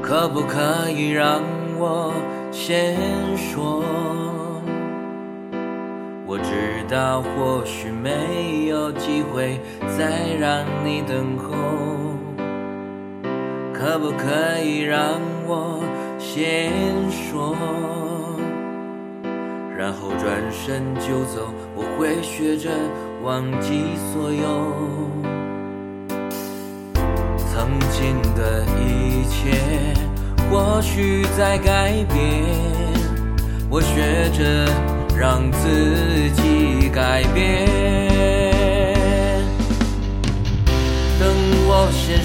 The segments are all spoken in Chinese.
可不可以让我先说？我知道或许没有机会再让你等候，可不可以让我先说？然后转身就走，我会学着忘记所有曾经的一切，或许在改变。我学着让自己改变，等我先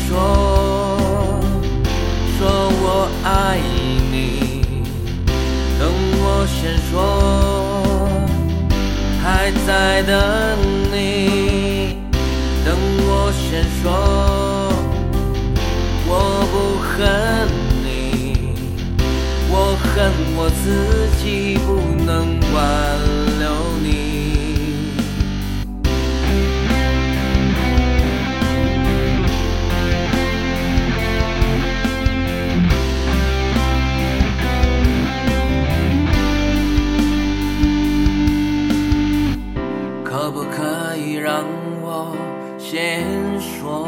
说我爱你，等我先说还在等你，等我先说我不恨你，我恨我自己不能挽留你。可不可以让我先说？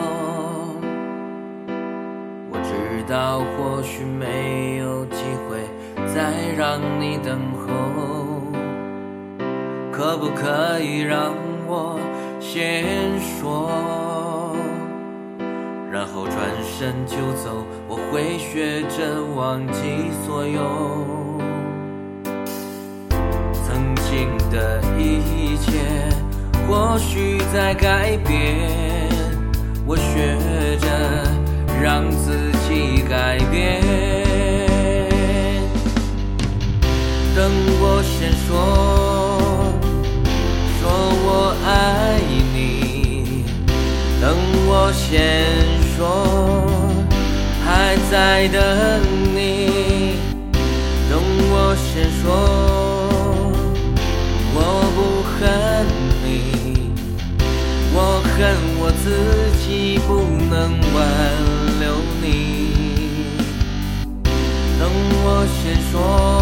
我知道或许没有机会再让你等候，可不可以让我先说？然后转身就走，我会学着忘记所有曾经的一切，或许在改变。我学着让自己改变，等我先说我爱你，等我先说还在等你，等我先说我不恨你，我恨我自己不能挽留你，等我先说